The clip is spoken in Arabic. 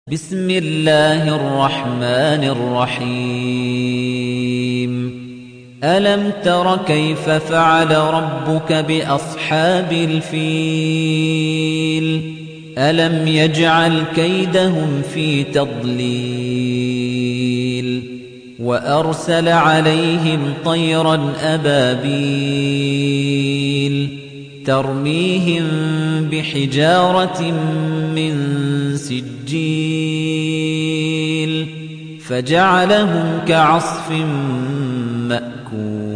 بسم الله الرحمن الرحيم ألم تر كيف فعل ربك بأصحاب الفيل ألم يجعل كيدهم في تضليل وأرسل عليهم طيرا أبابيل ترميهم بحجارة من سجيل فجعلهم كعصف مأكول